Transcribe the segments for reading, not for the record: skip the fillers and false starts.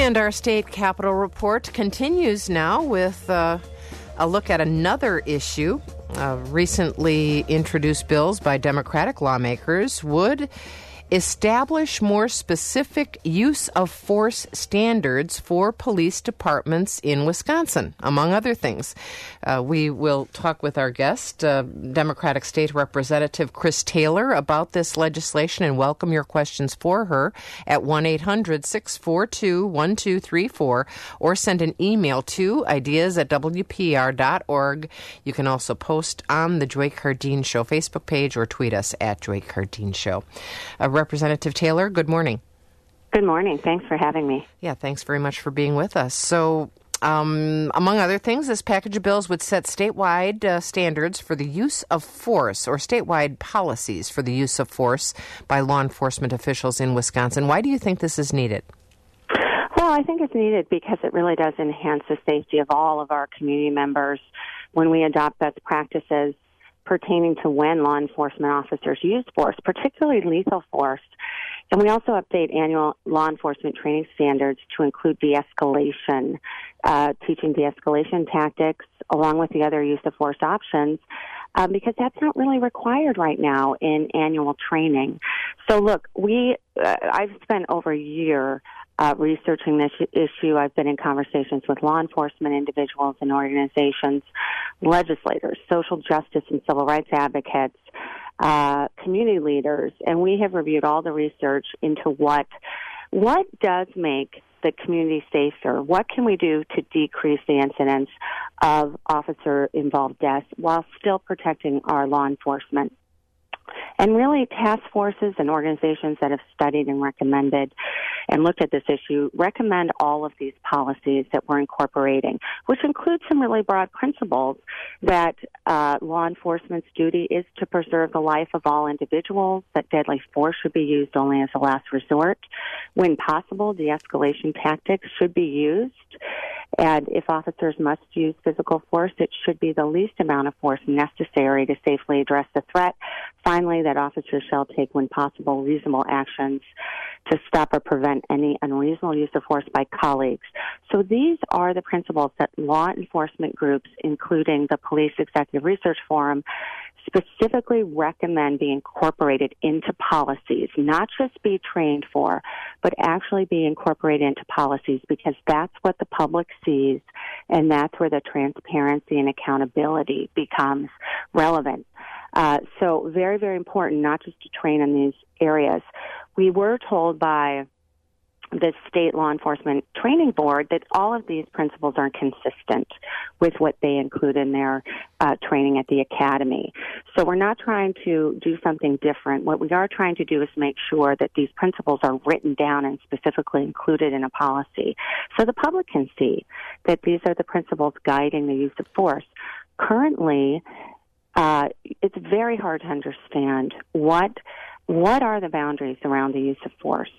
And our state capitol report continues now with a look at another issue. Recently introduced bills by Democratic lawmakers would establish more specific use of force standards for police departments in Wisconsin, among other things. We will talk with our guest, Democratic State Representative Chris Taylor, about this legislation and welcome your questions for her at 1-800-642-1234 or send an email to ideas@wpr.org. You can also post on the Joy Cardeen Show Facebook page or tweet us at Joy Cardeen Show. Representative Taylor, good morning. Good morning. Thanks for having me. Yeah, thanks very much for being with us. So, among other things, this package of bills would set statewide standards for the use of force or statewide policies for the use of force by law enforcement officials in Wisconsin. Why do you think this is needed? Well, I think it's needed because it really does enhance the safety of all of our community members when we adopt best practices pertaining to when law enforcement officers use force, particularly lethal force. And we also update annual law enforcement training standards to include de-escalation, teaching de-escalation tactics along with the other use of force options, because that's not really required right now in annual training. So look, I've spent over a year researching this issue. I've been in conversations with law enforcement individuals and organizations, legislators, social justice and civil rights advocates, community leaders, and we have reviewed all the research into what does make the community safer. What can we do to decrease the incidence of officer-involved deaths while still protecting our law enforcement? And really, task forces and organizations that have studied and recommended and looked at this issue recommend all of these policies that we're incorporating, which include some really broad principles that law enforcement's duty is to preserve the life of all individuals, that deadly force should be used only as a last resort. When possible, de-escalation tactics should be used. And if officers must use physical force, it should be the least amount of force necessary to safely address the threat. Finally, that officers shall take, when possible, reasonable actions to stop or prevent any unreasonable use of force by colleagues. So these are the principles that law enforcement groups, including the Police Executive Research Forum, specifically recommend be incorporated into policies, not just be trained for, but actually be incorporated into policies, because that's what the public sees, and that's where the transparency and accountability becomes relevant. So very, very important not just to train in these areas. We were told by the State Law Enforcement Training Board that all of these principles are consistent with what they include in their training at the academy. So we're not trying to do something different. What we are trying to do is make sure that these principles are written down and specifically included in a policy so the public can see that these are the principles guiding the use of force. Currently, it's very hard to understand what are the boundaries around the use of force.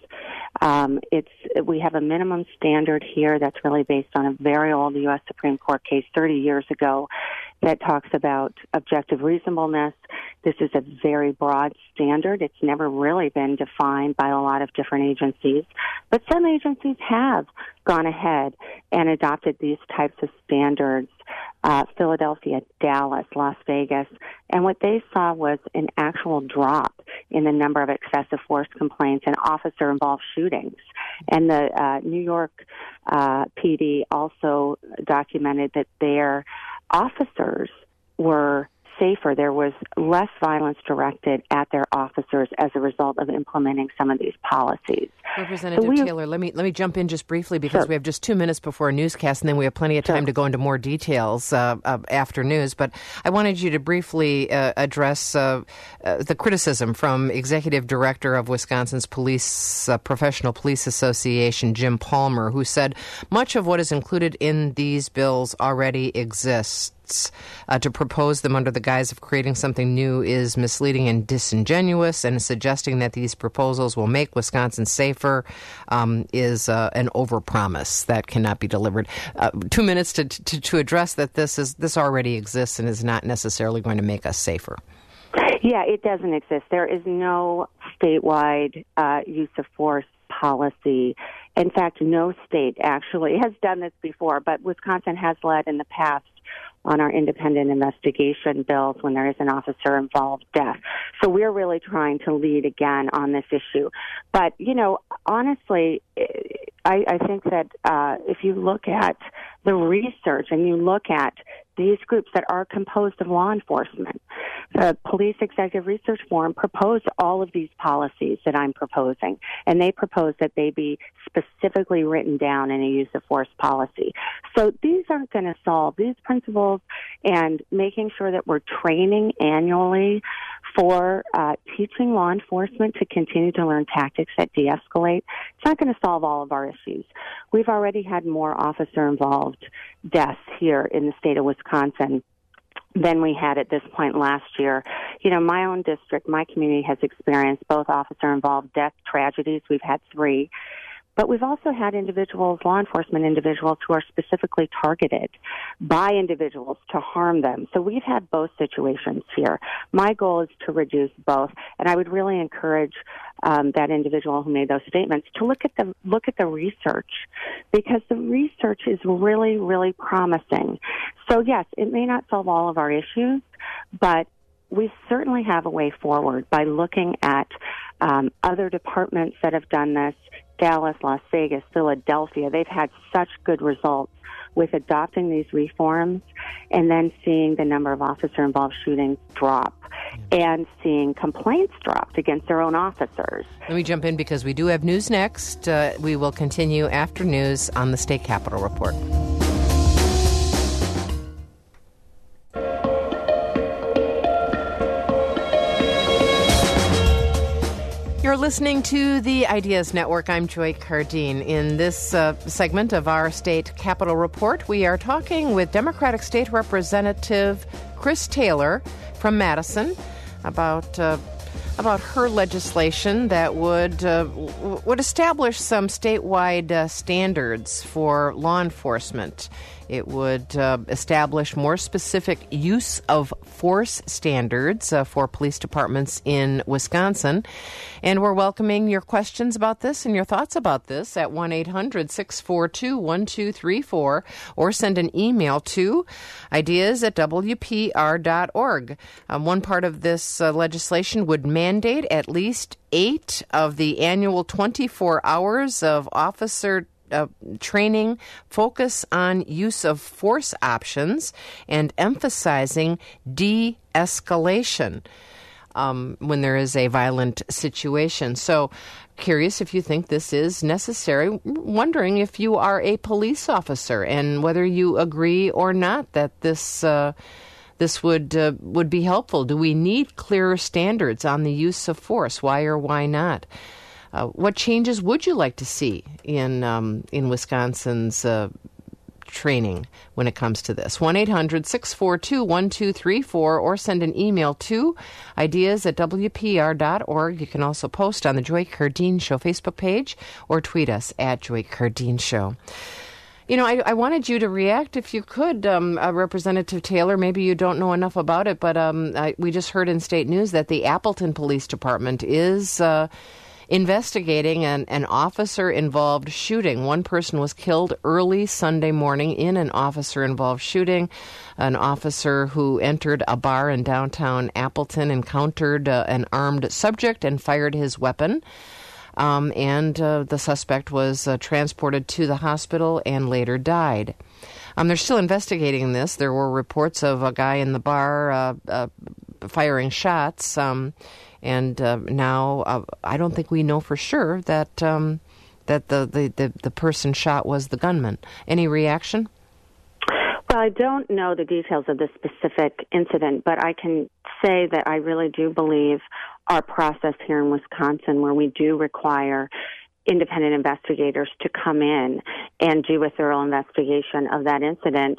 We have a minimum standard here that's really based on a very old U.S. Supreme Court case 30 years ago that talks about objective reasonableness. This is a very broad standard. It's never really been defined by a lot of different agencies, but some agencies have gone ahead and adopted these types of standards. Philadelphia, Dallas, Las Vegas, and what they saw was an actual drop in the number of excessive force complaints and officer-involved shootings. And the New York PD also documented that their officers were safer. There was less violence directed at their officers as a result of implementing some of these policies. Representative Taylor, let me jump in just briefly because we have just 2 minutes before a newscast, and then we have plenty of time to go into more details after news. But I wanted you to briefly address the criticism from Executive Director of Wisconsin's Professional Police Association, Jim Palmer, who said much of what is included in these bills already exists. To propose them under the guise of creating something new is misleading and disingenuous, and suggesting that these proposals will make Wisconsin safer is an overpromise that cannot be delivered. 2 minutes to address that this already exists and is not necessarily going to make us safer. Yeah, it doesn't exist. There is no statewide use of force policy. In fact, no state actually has done this before, but Wisconsin has led in the past on our independent investigation bills when there is an officer-involved death. So we're really trying to lead again on this issue. But, honestly, I think that if you look at the research and you look at these groups that are composed of law enforcement, the Police Executive Research Forum proposed all of these policies that I'm proposing, and they propose that they be specifically written down in a use of force policy. So these aren't going to solve these principles, and making sure that we're training annually for teaching law enforcement to continue to learn tactics that de-escalate. It's not going to solve all of our issues. We've already had more officer-involved deaths here in the state of Wisconsin than we had at this point last year. My own district, my community has experienced both officer-involved death tragedies. We've had 3. But we've also had individuals, law enforcement individuals, who are specifically targeted by individuals to harm them. So we've had both situations here. My goal is to reduce both, and I would really encourage that individual who made those statements to look at the research, because the research is really, really promising. So yes, it may not solve all of our issues, but we certainly have a way forward by looking at other departments that have done this. Dallas, Las Vegas, Philadelphia, they've had such good results with adopting these reforms and then seeing the number of officer-involved shootings drop and seeing complaints dropped against their own officers. Let me jump in because we do have news next. We will continue after news on the State Capitol Report. You're listening to the Ideas Network. I'm Joy Cardine. In this segment of our State Capitol Report, we are talking with Democratic State Representative Chris Taylor from Madison about her legislation that would establish some statewide standards for law enforcement. It would establish more specific use of force standards for police departments in Wisconsin. And we're welcoming your questions about this and your thoughts about this at 1-800-642-1234 or send an email to ideas@wpr.org. One part of this legislation would mandate at least 8 of the annual 24 hours of officer training focus on use of force options and emphasizing de-escalation when there is a violent situation. So, curious if you think this is necessary. Wondering if you are a police officer and whether you agree or not that this would be helpful. Do we need clearer standards on the use of force? Why or why not? What changes would you like to see in Wisconsin's training when it comes to this? 1-800-642-1234 or send an email to ideas@wpr.org. You can also post on the Joy Cardine Show Facebook page or tweet us at Joy Cardine Show. I wanted you to react if you could, Representative Taylor. Maybe you don't know enough about it, but we just heard in state news that the Appleton Police Department is investigating an officer-involved shooting. One person was killed early Sunday morning in an officer-involved shooting. An officer who entered a bar in downtown Appleton encountered an armed subject and fired his weapon. And the suspect was transported to the hospital and later died. They're still investigating this. There were reports of a guy in the bar firing shots. And now I don't think we know for sure that the person shot was the gunman. Any reaction? Well, I don't know the details of this specific incident, but I can say that I really do believe our process here in Wisconsin, where we do require independent investigators to come in and do a thorough investigation of that incident,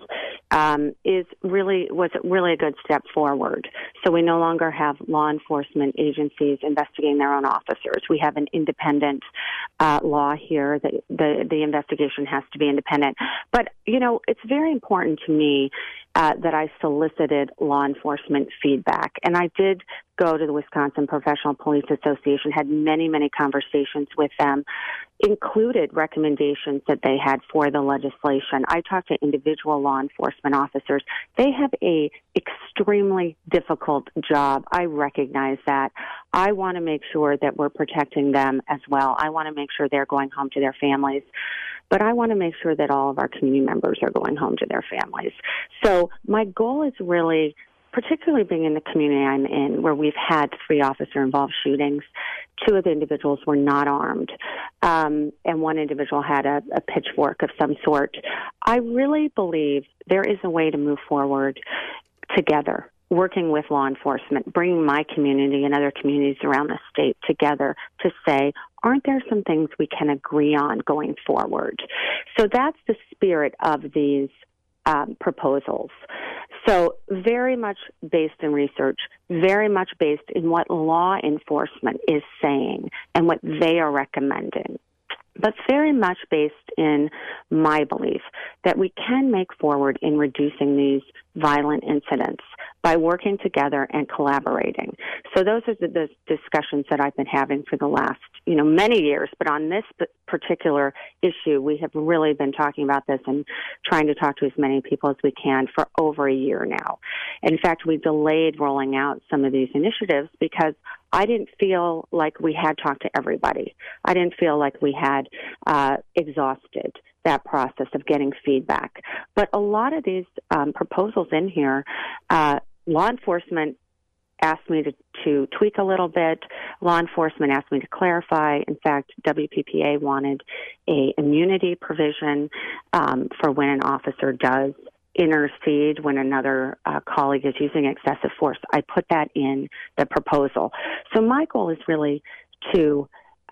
was really a good step forward. So we no longer have law enforcement agencies investigating their own officers. We have an independent law here that the investigation has to be independent. But it's very important to me that I solicited law enforcement feedback. And I did go to the Wisconsin Professional Police Association, had many, many conversations with them, included recommendations that they had for the legislation. I talked to individual law enforcement officers. They have a extremely difficult job. I recognize that. I want to make sure that we're protecting them as well. I want to make sure they're going home to their families. But I want to make sure that all of our community members are going home to their families. So my goal is really, particularly being in the community I'm in, where we've had 3 officer-involved shootings. 2 of the individuals were not armed, and 1 individual had a pitchfork of some sort. I really believe there is a way to move forward together, working with law enforcement, bringing my community and other communities around the state together to say, aren't there some things we can agree on going forward? So that's the spirit of these proposals. So very much based in research, very much based in what law enforcement is saying and what they are recommending, but very much based in my belief that we can make forward in reducing these violent incidents by working together and collaborating. So those are the discussions that I've been having for the last, many years. But on this particular issue, we have really been talking about this and trying to talk to as many people as we can for over a year now. In fact, we delayed rolling out some of these initiatives because I didn't feel like we had talked to everybody. I didn't feel like we had exhausted that process of getting feedback. But a lot of these proposals in here, law enforcement asked me to tweak a little bit. Law enforcement asked me to clarify. In fact, WPPA wanted a immunity provision for when an officer does intercede when another colleague is using excessive force. I put that in the proposal. So my goal is really to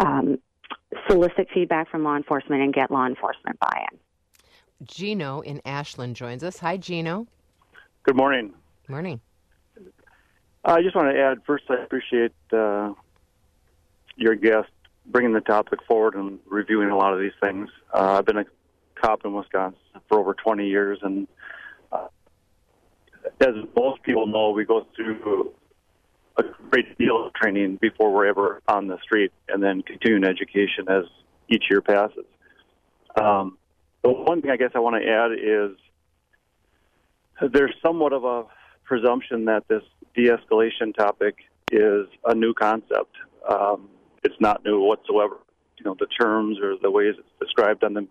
solicit feedback from law enforcement and get law enforcement buy-in. Gino in Ashland joins us. Hi, Gino. Good morning. Morning. I just want to add, first, I appreciate your guest bringing the topic forward and reviewing a lot of these things. I've been a cop in Wisconsin for over 20 years, and as most people know, we go through a great deal of training before we're ever on the street, and then continuing education as each year passes. The one thing I guess I want to add is there's somewhat of a presumption that this de-escalation topic is a new concept. It's not new whatsoever. The terms or the ways it's described on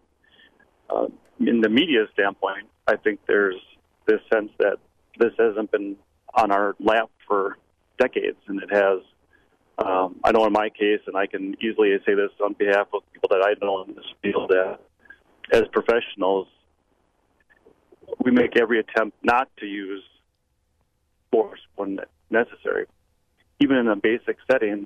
in the media standpoint, I think there's this sense that this hasn't been on our lap for decades, and it has. I know in my case, and I can easily say this on behalf of people that I know in this field, that as professionals, we make every attempt not to use force when necessary. Even in a basic setting,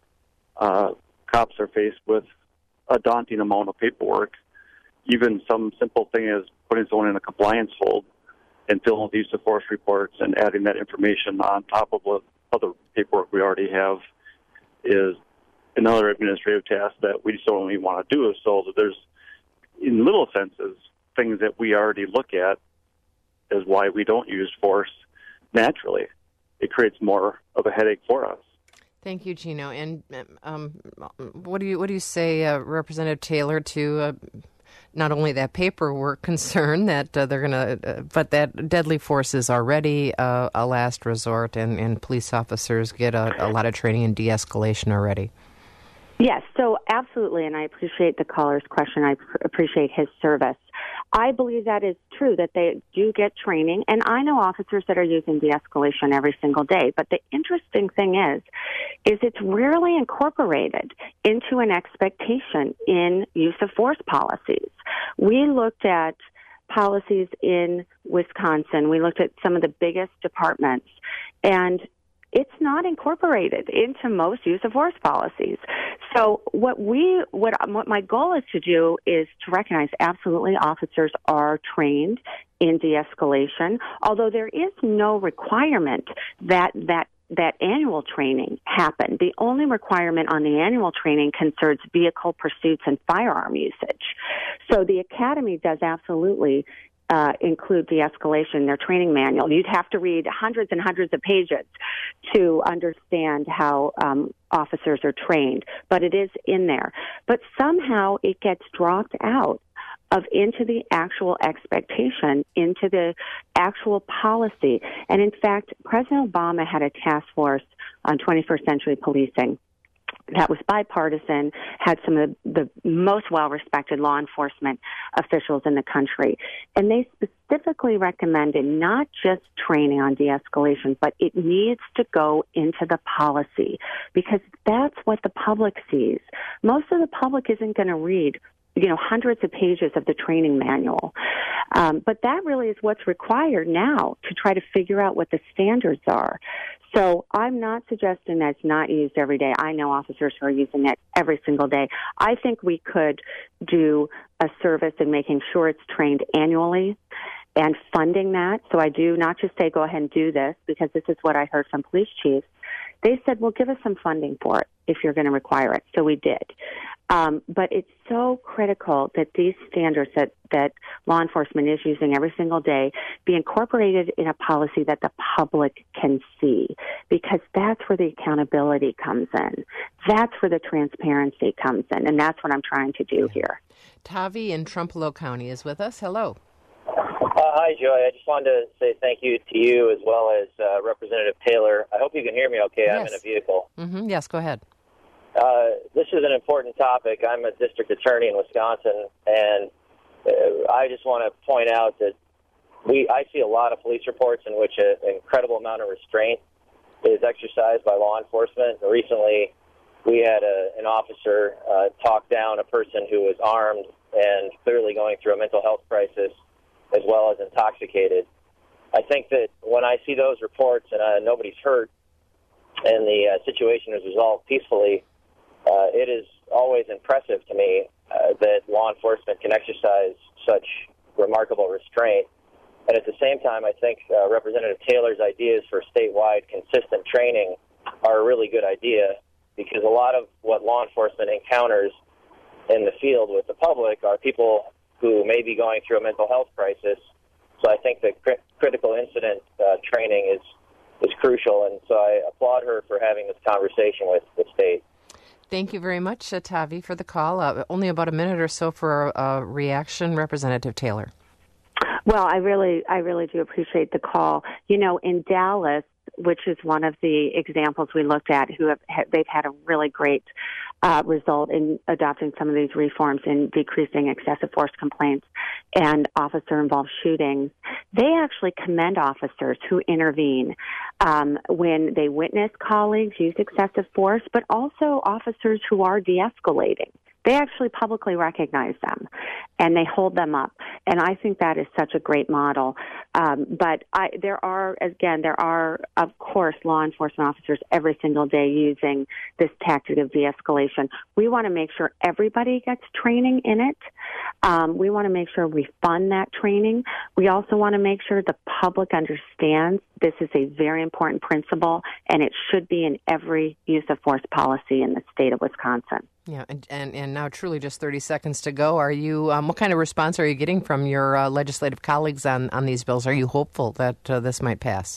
cops are faced with a daunting amount of paperwork. Even some simple thing as putting someone in a compliance hold and filling out use of force reports and adding that information on top of what other paperwork we already have is another administrative task that we just don't even want to do. So there's, in little senses, things that we already look at as why we don't use force naturally. It creates more of a headache for us. Thank you, Gino. And what do you say, Representative Taylor, to not only that paperwork concern that they're going to, but that deadly force is already a last resort, and police officers get a lot of training in de-escalation already? Yes, so absolutely, and I appreciate the caller's question. I appreciate his service. I believe that is true, that they do get training, and I know officers that are using de-escalation every single day. But the interesting thing is it's rarely incorporated into an expectation in use of force policies. We looked at policies in Wisconsin. We looked at some of the biggest departments, and it's not incorporated into most use of force policies. So what my goal is to do is to recognize absolutely officers are trained in de-escalation, although there is no requirement that annual training happen. The only requirement on the annual training concerns vehicle pursuits and firearm usage. So the academy does absolutely include de-escalation in their training manual. You'd have to read hundreds and hundreds of pages to understand how officers are trained, but it is in there. But somehow it gets dropped out into the actual expectation, into the actual policy. And in fact, President Obama had a task force on 21st century policing that was bipartisan, had some of the most well-respected law enforcement officials in the country. And they specifically recommended not just training on de-escalation, but it needs to go into the policy, because that's what the public sees. Most of the public isn't going to read hundreds of pages of the training manual. But that really is what's required now to try to figure out what the standards are. So I'm not suggesting that it's not used every day. I know officers who are using it every single day. I think we could do a service in making sure it's trained annually and funding that. So I do not just say, go ahead and do this, because this is what I heard from police chiefs. They said, well, give us some funding for it if you're going to require it. So we did. But it's so critical that these standards that law enforcement is using every single day be incorporated in a policy that the public can see, because that's where the accountability comes in. That's where the transparency comes in, and that's what I'm trying to do here. Tavi in Trempealeau County is with us. Hello. Hi, Joy. I just wanted to say thank you to you as well as Representative Taylor. I hope you can hear me okay. Yes. I'm in a vehicle. Mm-hmm. Yes, go ahead. This is an important topic. I'm a district attorney in Wisconsin, and I just want to point out that I see a lot of police reports in which an incredible amount of restraint is exercised by law enforcement. Recently, we had an officer talk down a person who was armed and clearly going through a mental health crisis, as well as intoxicated. I think that when I see those reports and nobody's hurt and the situation is resolved peacefully, it is always impressive to me that law enforcement can exercise such remarkable restraint. And at the same time, I think Representative Taylor's ideas for statewide consistent training are a really good idea, because a lot of what law enforcement encounters in the field with the public are people who may be going through a mental health crisis. So I think that critical incident training is crucial, and so I applaud her for having this conversation with the state. Thank you very much, Tavi, for the call. Only about a minute or so for a reaction. Representative Taylor. Well, I really do appreciate the call. In Dallas, which is one of the examples we looked at, they've had a really great result in adopting some of these reforms in decreasing excessive force complaints and officer-involved shootings. They actually commend officers who intervene when they witness colleagues use excessive force, but also officers who are de-escalating. They actually publicly recognize them, and they hold them up. And I think that is such a great model. But there are, of course, law enforcement officers every single day using this tactic of de-escalation. We want to make sure everybody gets training in it. We want to make sure we fund that training. We also want to make sure the public understands this is a very important principle, and it should be in every use of force policy in the state of Wisconsin. Yeah, and now truly just 30 seconds to go. Are you? What kind of response are you getting from your legislative colleagues on these bills? Are you hopeful that this might pass?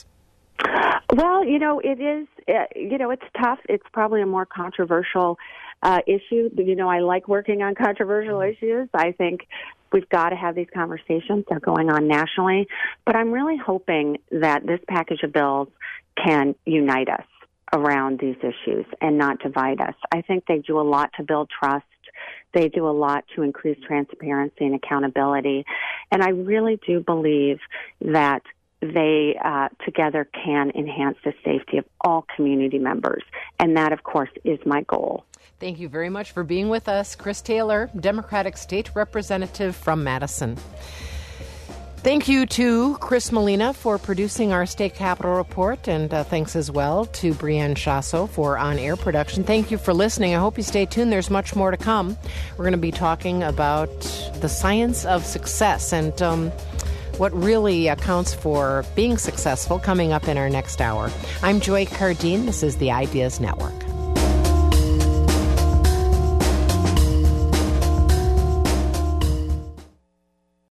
Well, it is. It's tough. It's probably a more controversial issue. I like working on controversial issues. I think we've got to have these conversations. They're going on nationally. But I'm really hoping that this package of bills can unite us around these issues and not divide us. I think they do a lot to build trust. They do a lot to increase transparency and accountability. And I really do believe that they together can enhance the safety of all community members. And that, of course, is my goal. Thank you very much for being with us. Chris Taylor, Democratic State Representative from Madison. Thank you to Chris Molina for producing our State Capitol Report, and thanks as well to Brianne Chasso for on-air production. Thank you for listening. I hope you stay tuned. There's much more to come. We're going to be talking about the science of success and what really accounts for being successful coming up in our next hour. I'm Joy Cardine. This is the Ideas Network.